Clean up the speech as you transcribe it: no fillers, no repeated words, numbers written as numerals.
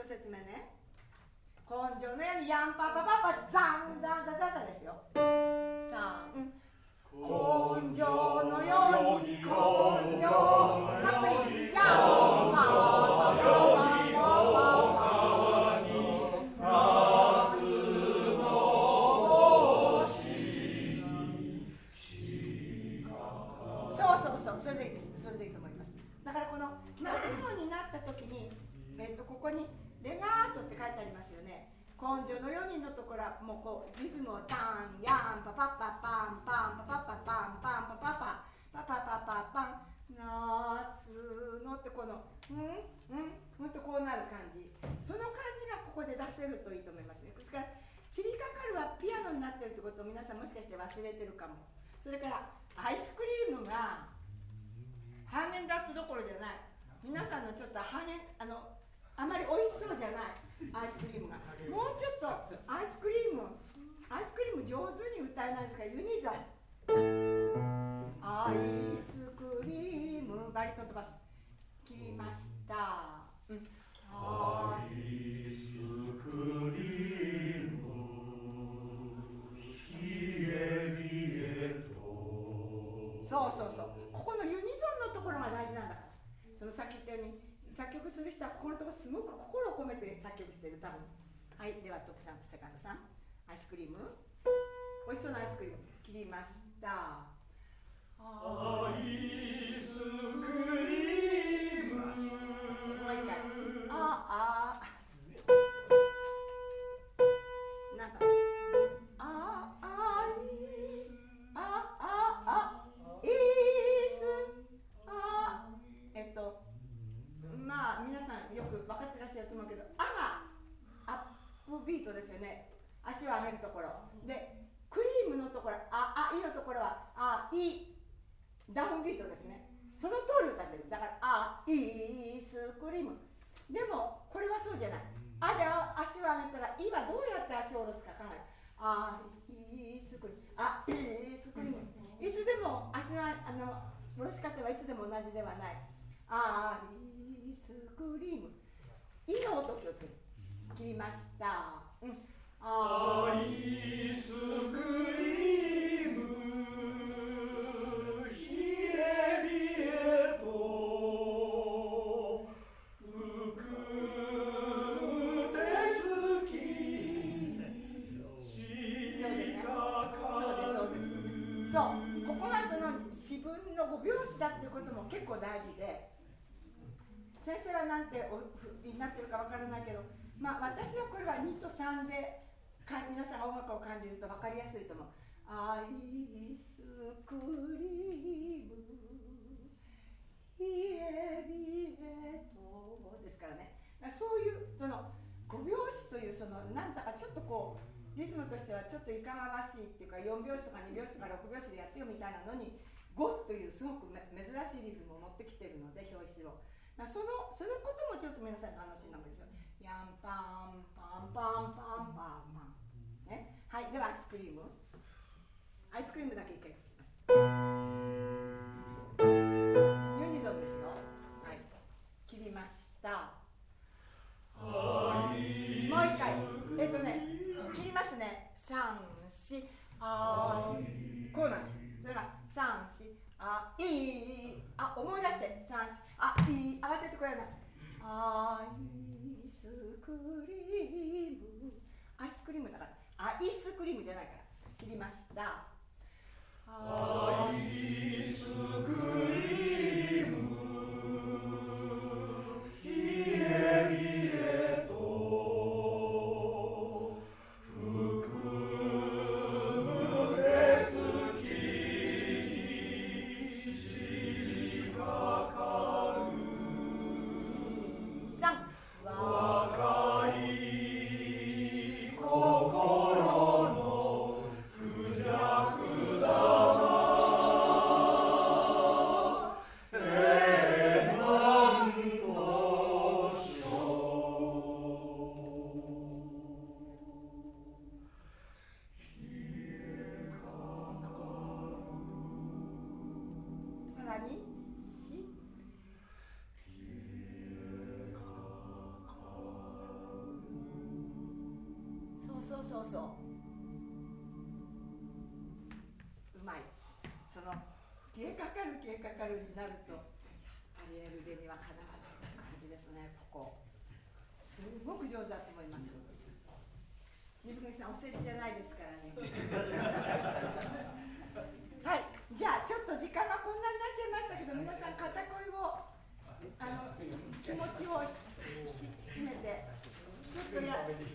説明ね。根性のようにヤンパパパパザンダンダダダですよ。3根性のように根性たっぷりヤンパパパそれでいいです。それでいいと思います。だからこの夏のになった時に、ここにレガートって書いてありますよね。根性の4人のところはもうこうリズムをタンヤンパパッパパンパンパパッパパンパンパパパパパパパパン夏のってこのとこうなる感じ。その感じがここで出せるといいと思いますね。ですから散りかかるはピアノになってるってことを皆さんもしかして忘れてるかも。それからアイスクリームがハーゲンダッツどころじゃない。皆さんのちょっとハーゲンあまり美味しそうじゃないアイスクリームが。もうちょっとアイスクリーム上手に歌えないですか。ユニゾンアイスクリームバリトン飛ばす切りました、 アイスクリーム冷え冷えと。 そうここのユニゾンのところが大事なんだから。そのさっき言ったように作曲する人はここのところすごく心を込めて作曲してる多分。はい、では徳さんとセカンドさん、アイスクリーム美味しそうなアイスクリーム切りました。 アイスクリームもう一回なんかまあ皆さんよく分かってらっしゃると思うけど、がアップビートですよね。足を上げるところで、クリームのところいのところはいダウンビートですね。その通り歌ってる。だからイースクリーム。でもこれはそうじゃない。で足を上げたらいはどうやって足を下ろすか考える。イースクリームイースクリーム。いつでも足の下ろし方はいつでも同じではない。イースクリーム。いの音を気をつける。切りました。 アイスクリーム冷え冷えとふく手つきしかかる。 そう、ここがその四分の5拍子だっていうことも結構大事で、先生はなんてになってるかわからないけど、私はこれは2と3で皆さんが音楽を感じると分かりやすいと思う。アイスクリーム冷え冷えとですからね。そういうその5拍子というそのなんだかちょっとこうリズムとしてはちょっといかがわしいっていうか、4拍子とか2拍子とか6拍子でやってよみたいなのに5というすごく珍しいリズムを持ってきてるので、表紙をそのこともちょっと皆さん楽しんだんですよ。ヤンパンパンパンパンパンパンね。はい、ではアイスクリームだけ一回ユニゾンですよ。はい、切りました。もう一回切りますね。3、4こうなんです。それが3、4思い出して3、4慌ててこれない。アイスクリームアイスクリームだからアイスクリームじゃないから切りました。 アイスクリーム冷え冷えとふくむ手つきにしかかる。若い心の不弱だまそうそううまい。その消えかかるになるとアリエルでにはかなわない感じですね。ここすごく上手だと思います。水口さんお世辞じゃないですからねはい、じゃあちょっと時間がこんなになっちゃいましたけど、皆さん肩こりを気持ちを引き締めてちょっと